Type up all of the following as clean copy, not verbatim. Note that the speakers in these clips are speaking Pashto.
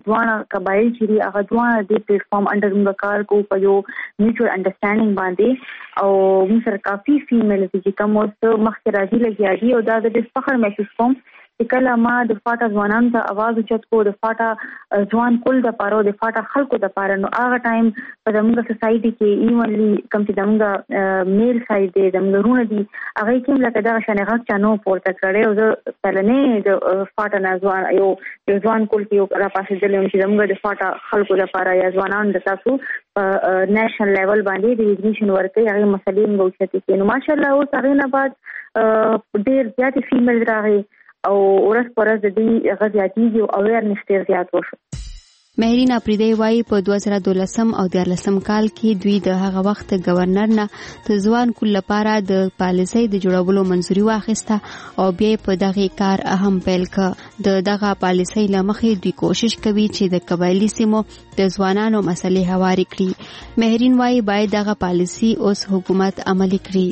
ځوان قبایل چې هغه ځوان د پلیټفارم انډر موږ کار کوو په یو میوچوال انډرستانډینګ باندې او موږ سره کافي فیمیل چې کوم اوس مخکې راځي لګیا دي او دا د فخر محسوس کوم چې کله ما د فاټا ځوانانو ته आवाज اوچت کو د فاټا ځوان کول د پاره د فاټا خلکو د پاره نو هغه ټایم په زموږ سوسايټي کې ایونلی کم چې زموږ میل سایډ دی زموږ رونه دي هغه کوم لکه دا شنه غږ چانو پورته کړي او زه پلنې د فاټا نه ځوان یو ځوان کول کې یو را پاسې دلې چې زموږ د فاټا خلکو د پاره یا ځوانان د تاسو نېشنل لیول باندې د ایجوکیشن ورکړي هغه مسلې موږ چې کې نو ماشاءالله اوس هغه نه بعد ډېر زیات فیمیل راغی او ورځ پر ورځ د دې غزياتي او اویرنس ډیر زیات وشو. مهرین اپریدی وايي په 2012 او 2013 کال کې دوی د هغه وخت گورنر نه د ځوان کول لپاره د پالیسۍ د جوړولو منځوري واخیسته او بیا په دغه کار اهم پیل کړ. دغه پالیسۍ لمخې دوی کوشش کوي چې د قبایلی سیمو د ځوانانو مسلې هواري کړي. مهرین وايي باید دغه پالیسۍ اوس حکومت عملي کړي.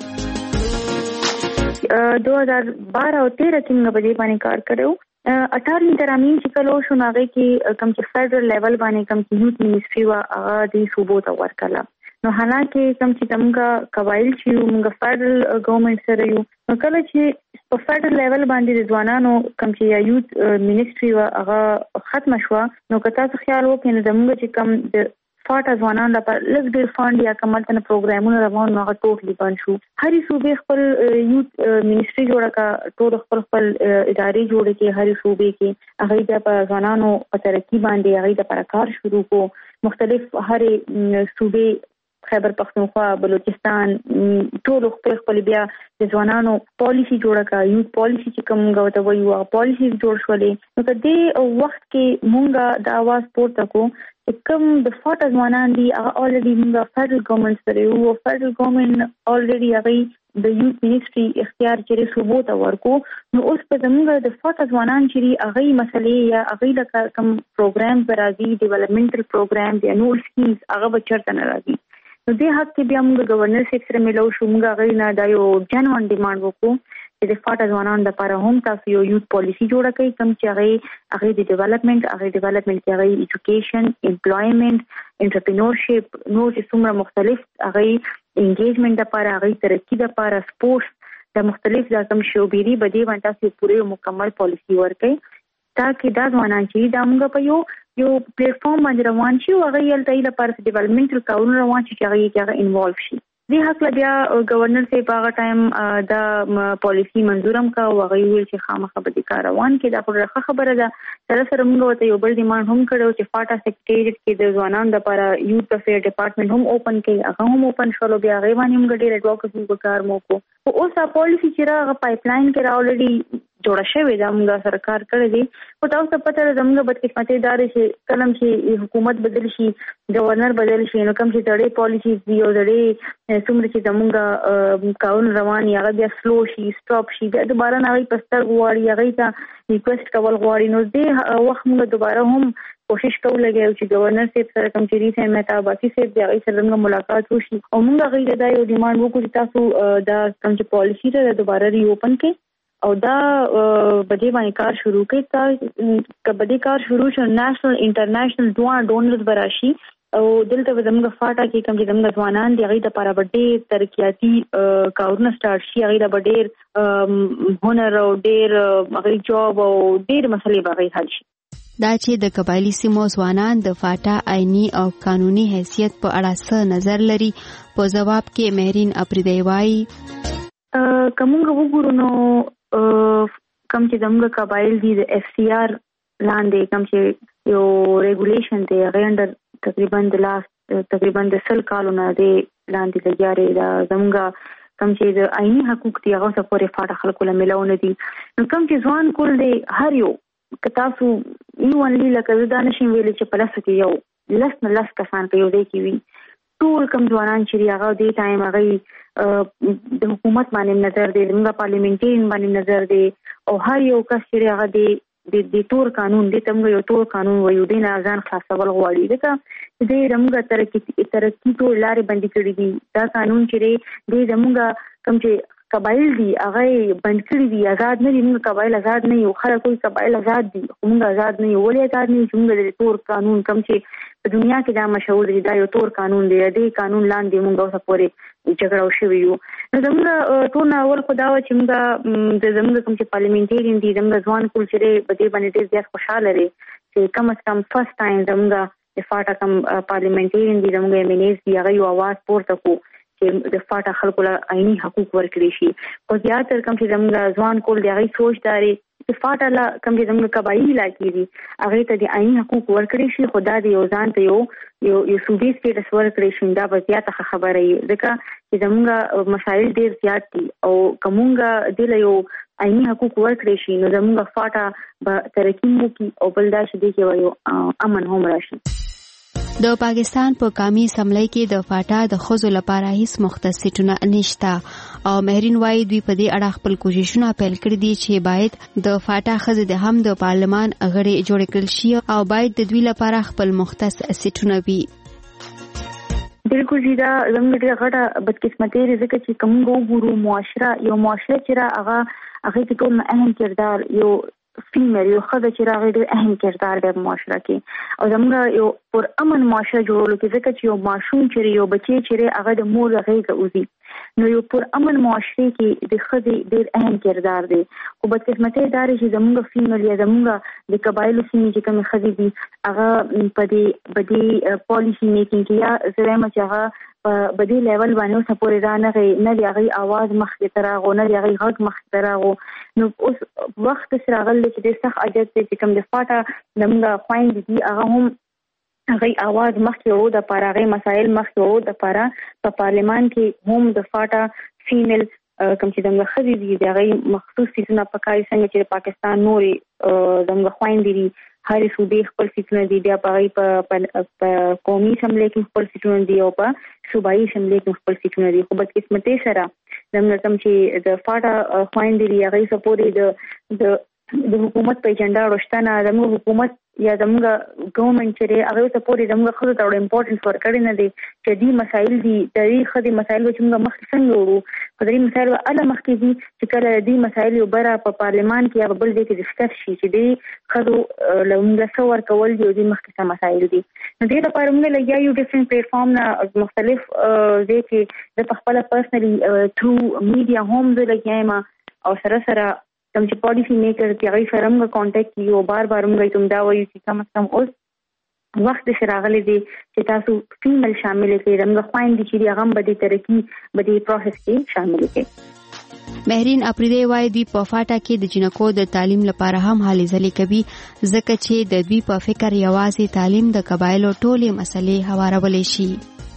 2012 او 13 کې موږ په دې باندې کار کړو. 18 ترامین چې کلو شو ناغه کې کم چې فدرل لیول باندې کم چې یوت منیسټری وا هغه د صوبو ته ورکړه. نو حالانکه کم چې موږ قبایل چې موږ فدرل ګورنمنت سره یو نو کله چې په فدرل لیول باندې د ځوانانو کم چې یوت منیسټری وا هغه ختم شو نو کته څه خیال وکړي نو موږ چې کم د فاټا ځوانان لپاره لږ ډېر فاند یا کمالتنه پروګرامونه روان نو هغه ټوټلی بند شو. هرې صوبې خپل یوت منیسټری جوړه کا ټول خپل ادارې جوړې کې هرې صوبې کې هغه د ځوانانو په ترقی باندې هغه د پرکار شروع کو. مختلف هرې صوبې خیبر پختونخوا بلوچستان ټول خپل بیا د ځوانانو پالیسی جوړه کا یوت پالیسی چې کوم غوته وایو پالیسی جوړ شولې. نو په دې وخت کې مونږه د आवाज پورته کو کوم د فاټا ځوانان دي هغه الریډي موږ فدرل ګورنمنت سره یو فدرل ګورنمنت الریډي هغه د یوت منیسټری اختیار کړي صوبو ته ورکو. نو اوس په زموږ د فاټا ځوانان چې هغه مسلې یا هغه د کوم پروګرام راځي ډیولپمنټل پروګرام دی نو سکیمز هغه بچرته نه راځي. نو دې حق کې بیا موږ گورنر سره ملو شو موږ هغه نه دا یو جنوان ډیماند وکړو چې د فاټا ځوانانو لپاره هم تاسو یو یوت پالیسی جوړه کړئ کوم چې هغه د ډیولپمنٹ هغه ایجوکیشن امپلویمنت انټرپرینورشپ نو چې څومره مختلف هغه انګیجمنٹ لپاره هغه ترقی لپاره سپورټس د مختلف ځکم شوبېری بده باندې تاسو پوره مکمل پالیسی ورکړئ تاکي دا ځوانان چې دا موږ په یو پلیټفارم باندې روان شي او هغه یلته لپاره ډیولپمنټل کارونه روان شي چې هغه انوالو شي. دې حق بیا گورنر سے په ټایم دا پالیسی منظورم کا او هغه ویل چې خامخا به د کار روان کې دا خبره خبره ده. سره موږ ته یو بل ډیماند هم کړو چې فاټا سیکریټریټ کې د ځوانانو لپاره یوت افیر ډپارټمنټ هم اوپن کړي هغه هم اوپن شول بیا هغه باندې موږ ډېر اډوکیسي وکړ مو کو او اوس پالیسی چې راغه پایپلاین کې راولډي جوړه شوې ده موږ سرکار کړی دی او تاسو پته ده موږ بدقسمتي دار شي کلم چې حکومت بدل شي گورنر بدل شي نو کوم چې ډېر پالیسی دی او ډېر څومره چې زموږ قانون روان یا بیا سلو شي سټاپ شي بیا دوباره نه پستر غواړي هغه ته ریکوست کول غواړي نو دې وخت موږ دوباره هم کوشش کوو لګیو چې گورنر صاحب سره کوم چې ریسه مهتاباتي صاحب دی هغه سره موږ ملاقات وشي او موږ هغه دا یو ډیماند وکړو چې تاسو دا کوم چې پالیسی ته دوباره ری اوپن کړئ او دا بده باندې کار شروع کړي تا کبدي کار شروع شو نېشنل انټرنیشنل ډونرز براشي او دلته زموږ فاټا کې کوم چې زموږ ځوانان دی هغه د لپاره ډېر ترقیاتي کارونه سٹارټ شي هغه د ډېر هنر او ډېر هغه جاب او ډېر مسلې به حل شي. دا چې د قبایلی سیمو ځوانان د فاټا آئینی او قانوني حیثیت په اړه څه نظر لري په جواب کې مهرین اپریدی وايي کومه وګورو نو کم چې زموږ قبایل دي د اف سی آر لاندې کم چې یو ریګولیشن دی غیر تقریبا د 100 کالونه دی لاندې لګیاري دا زموږ کم چې د آئینی حقوق دی هغه څخه پورې فاټا خلکو له ملونه دي نو کم چې ځوان کول دی هر یو کتاسو یو انلی لکه دا نشم ویل چې پلس کې یو لس کسان په یو دی کې وي ټول کم ځوانان چې هغه دی ټایم هغه د حکومت باندې نظر دی موږ پارلیمنټین باندې نظر دی او هر یو کس چې هغه دی د تور قانون دی تمغه یو تور قانون وایو دی نه ځان خلاصول غواړي دا د رمغه ترقی ټول لارې باندې کړې دي دا قانون چې دی زموږ کوم چې قبایل دي هغه بند کړی دي آزاد نه دي موږ قبایل آزاد نه یو خلک کوئی قبایل آزاد دي موږ آزاد نه یو ولې آزاد نه یو موږ د تور قانون کوم چې په دنیا کې دا مشهور دی دا یو تور قانون دی دې قانون لاندې موږ اوسه پورې جګړه وشوي یو نو زموږ ټول اول خدا و چې موږ د زموږ کوم چې پارلیمنټریان دي زموږ ځوان کول چې په دې باندې ډېر زیات خوشاله لري چې کم از کم فرست ټایم زموږ د فاټا کم پارلیمنټریان دي زموږ امیلیز دی هغه یو आवाज پورته کو چې د فاټا خلکو له عیني حقوق ورکړي شي او زیاتره کوم چې زموږ ځوان کول دی هغه سوچ داري چې فاټا لا کوم چې زموږ قبایلی علاقې دي هغه ته د عیني حقوق ورکړي شي خدا دې یو ځان ته یو صوبې سټیټس ورکړي شي دا به زیاته خبره وي ځکه چې زموږ مسایل ډېر زیات دي او کومه د یو عیني حقوق ورکړي شي نو زموږ فاټا به ترقی وکړي او بل دا چې دی یو امن هم راشي د پاکستان په قومي اسمبلی کې د فاټا د خزو لپاره هیڅ مختص سیټونه نشته او مهرین وايي دوی په دې اړه خپل کوششونه پیل کړي دي چې باید د فاټا خزې د هم د پارلمان غړي جوړ کړل شي او باید د دوی لپاره خپل مختص سیټونه وي بالکل دا زموږ ډېر غټه بدقسمتي ځکه چې کوم وګورو معاشره چې هغه کې ټول اهم کردار یو فیمر یو خدای چې راغی ډېر اهم کردار دی معاشره کې او زموږ یو پر امن معاشره جوړولو کې ځکه چې یو ماشوم چې یو بچی چې هغه د مور غېږه اوزي نو یو پر امن معاشره کې د خدای ډېر اهم کردار دی خو بدقسمتي دا چې زموږ فیمر یا زموږ د قبایلو سیمې چې کوم خدای دي هغه په دې پالیسی میکینګ کې یا زموږ چې هغه په دې لیول باندې اوس پورې دا نه دی هغه आवाज مخکې تراغو نه دی هغه غږ مخکې تراغو نو اوس وخت سره غل چې د صح اجازه چې کوم د فاټا نمګه خويند دي هغه هم هغه आवाज مخکې وو د پاره مسائل مخکې وو د پاره په پارلیمان کې هم د فاټا فیمیل کوم چې دغه خدي دي هغه مخصوص سیسونه پکای څنګه چې پاکستان نوري دغه خويند دي هر صوبې خپل سیټونه دي بیا په قومي اسمبلی کې خپل سیټونه دي او په صوبایي اسمبلی کې خپل سیټونه دي خو بدقسمتي سره زموږ کوم چې د فاټا خويند دي هغه سپورې د حکومت په ایجنډا ورشتنه زموږ حکومت یا زموږ ګورنمنت چې هغه سپورې زموږ خلکو ته امپورټنس ورکړي نه دي چې دې مسایل دي د دې خدي مسایل چې موږ مخکې څنګه ورو په دې مسایل اله مخکې دي چې کله دې مسایل یو بره په پارلیمان کې یا بل ځای کې ډسکس شي چې دې خدو لومړی څور کول دي دې مخکې څه مسایل دي نو دې لپاره موږ لګیا یو ډیفرنٹ پلیټ فارم نه مختلف دې کې د خپل پرسنلی تھرو میډیا هم د لګیایم او سره کوم چې پالیسی میکر کې هغه سره موږ کانټیکټ کیو بار موږ کوم دا وایو چې کم از کم اوس وخت شراغلي دي چې تاسو فیمیل شامل کړئ موږ خويند چې هغه به د ترقی به د پروسس کې شامل کړئ مهرین اپریدی وای دی په فاټا کې د جنکو د تعلیم لپاره هم هلې ځلې کوي ځکه چې د دوی په فکر یوازې تعلیم د قبایلو ټولې مسلې هوارولې شي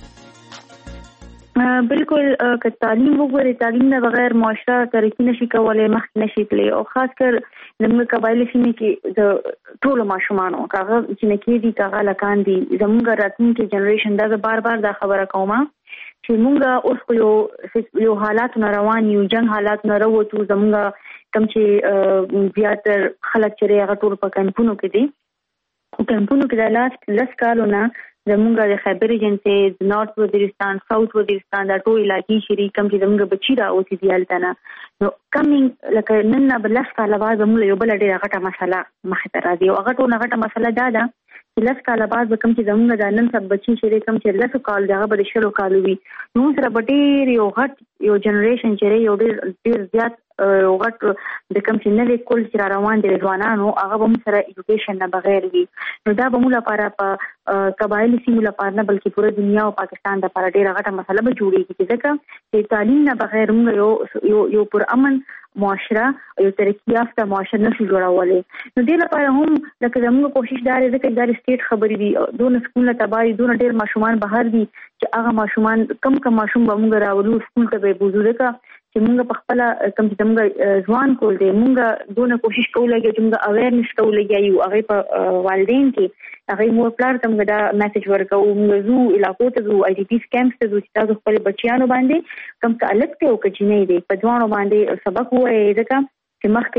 بالکل که تعلیم وګورئ تعلیم نه بغیر معاشره ترقی نشي کولای مخکې نشي تللی او خاص کر زموږ قبایلی سیمې کې د ټولو ماشومانو هغه چې نکې دي هغه لکان دي زموږ راتلونکي جنریشن دا بار دا خبره کومه چې موږ اوس یو حالات نه روان یو جنگ حالات نه وروته زموږ کوم چې زیاتر خلک چې هغه ټول په کمپونو کې دي کمپونو کې د لاست 10 کالونه زموږ د خیبر ایجنسي نارث وزیرستان ساوث وزیرستان دا ټول علاقې شریک کوم چې زموږ بچی را اوسې دی التنه نو کمینګ لکه نن بلس کاله بعد زموږ یو بل ډېر غټه مسله مخ ته راځي او غټه مسله دا ده چې لس کاله بعد کوم چې زموږ د نن سب بچی شریک کوم چې لس کال دغه به شلو کالو وي نو سره ډېر یو غټ یو جنریشن چې یو ډېر زیات غټ د کوم چې نوې کول چې روان دي ځوانانو هغه به سره ایجوکیشن نه بغیر وي نو دا به موږ لپاره په قبایلی سیمو لپاره نه بلکې پوره دنیا او پاکستان د لپاره ډېر غټه مسله به جوړیږي ځکه چې تعلیم نه بغیر موږ یو پر امن معاشره یو ترقی یافته معاشره نشو جوړولای نو دې لپاره هم لکه زموږ کوشش دا دی چې د سټیټ خبرې دي دون سکول ته تبای دون ډېر ماشومان بهر دي چې هغه ماشومان کم ماشوم به موږ راولو سکول ته به بوزو ځکه چې موږ په خپل کوم چې موږ ځوان کول دي موږ دونه کوشش کوو چې موږ اویرنس کوو یو هغه په والدین کې هغه مور پلار ته موږ دا میسج ورکوو موږ زو علاقو ته زو آی ډی پی کیمپس ته زو چې تاسو خپل بچیانو باندې کوم تعلق ته او کچې نه دي په ځوانو باندې سبق وایي ځکه چې مخکې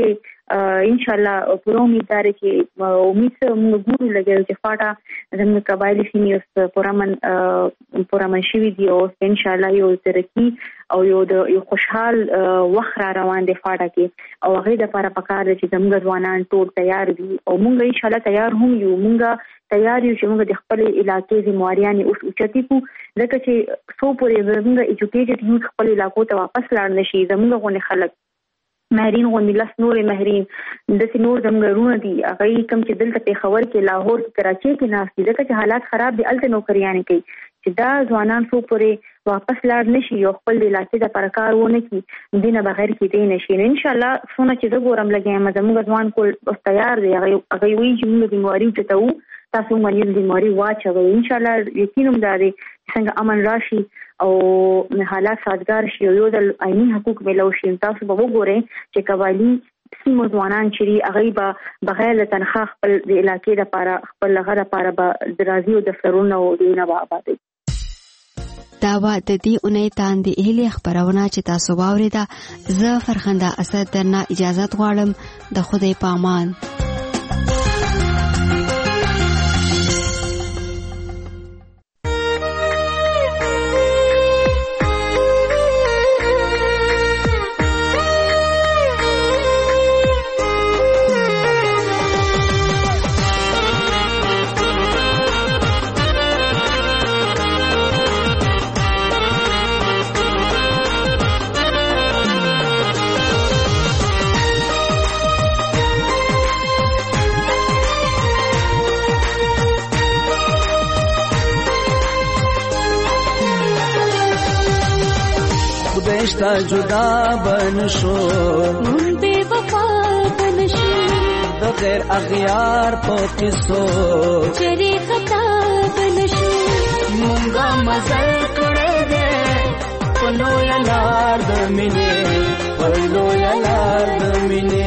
ان شاء الله پوره امید دار چې امید موږ ګورو لګیو چې فاټا زموږ قبایلی سیمې اوس پرامن شوي دي او ان شاء الله یو ترقی او یو خوشحال وخت را روان دی فاټا کې او هغه د لپاره پکار دي چې زموږ ځوانان ټول تیار دي او موږ ان شاء الله تیار هم یو موږ تیار یو چې موږ د خپل علاقې ذمہواریان اوس اوچتي کو ځکه چې سو پورې زموږ ایجوکیټډ یوث خپل علاقو ته واپس لاړ نشي زموږ غونې خلک مهرین غونډې لاس نورې مهرین د نور زمګرونه دي هغه کم چې دلته په خبر کې لاهور کې کراچي کې ناس دي ځکه چې حالات خراب دي الته نوکریانې کوي چې دا ځوانان سو پورې واپس لاړ نشي او خپل د علاقې د پرکار ونه کی دینه بغیر کې دی نشي ان شاء الله څونه چې زه ګورم لګیم زموږ ځوان کول تیار دی هغه وی چې موږ د مواري ته تاسو باندې د مواري واچوي ان شاء الله یقینم داري څنګه امن راشي او حالات سازگار شي او د عیني حقوق ملو شي تاسو به وګورئ چې قبایلی سیمو ځوانان چې هغه به بغیر تنخواه خپل د علاقې لپاره خپل لغه لپاره به درازي او دفترونه او دینه آبادي دا و د دې اونۍ تاندې هلي خبرونه چې تاسو واوریده زه فرخنده اسد درنه اجازه غواړم د خدای پامان خدایشتا جدا بنشو مون بے وفا بنشو بغیر اغیار پا قصو چری خطا بنشو مونگا مزل کرے دے پلو یا لار دمینے پلو یا لار دمینے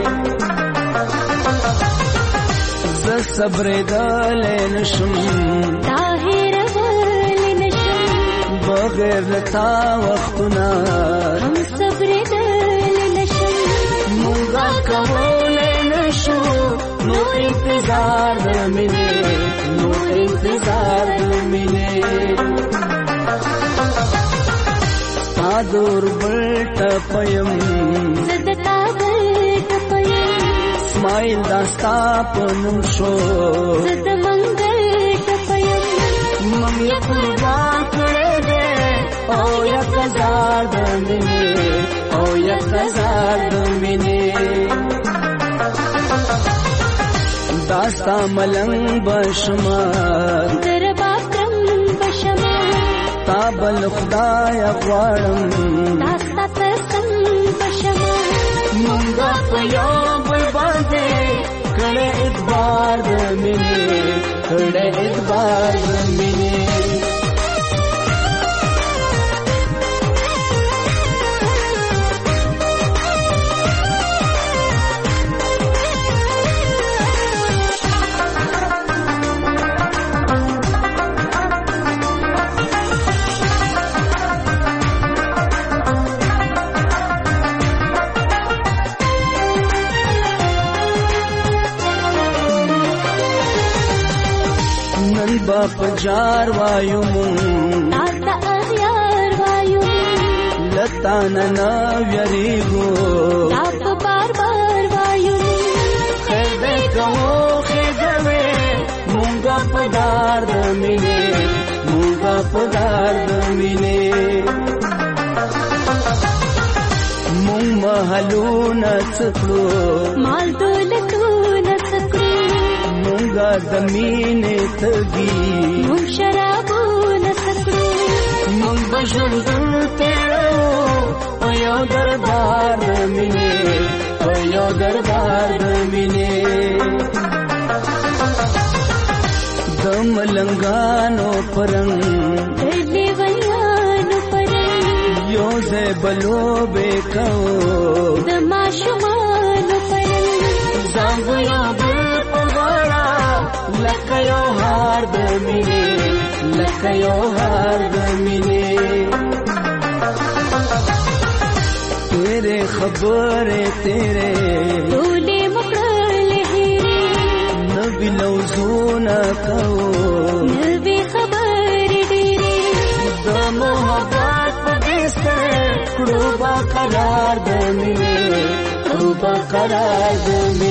ز صبر دل نشم طاہر بغیر لتا وختنا ہم صبر دل نشم مونگا کمول نشو نو انتظار دمینے نو انتظار دمینے ستا دور بلتا پیم زدتا بلتا پیم اسماعیل داستا پنم شو زد منگلتا پیم ممی قربان کرے او یا کزار دمینه او یا کزار دمینه داستا ملنگ بشما درباکرم بشما تابل خدای غوارم داستا ترسم بشما مونگا پیو بلبانده کڑے ادبار دمینه کڑے ادبار دمینه باپ جار وایو مون آتا اغیار وایو لتا ننا ویریگو آپ بار بار وایو خیدے کمو خیدوے مونگا پدار دمینے مونگا پدار دمینے مونگ محلو نسکلو مال دولتو نسکلو مونگا دمینے تگی مونگ شرابو نسکلو مونگ بشندل تیرو پیو دربار دمینے پیو دربار دمینے دم لنگانو پرنگ دلی ویانو پرنگ یو زے بلو بے کو دما شمانو پرنگ زانگویا بل پغارا لکیو ہار دمینے لکیو ہار دمینے تیرے خبره تیرې ټولې مکړل هېرې نوی لوزونه کوو نوې خبرې ډېرې د محبت په بستر کړو با قرار د مینې کړو با قرار د مینې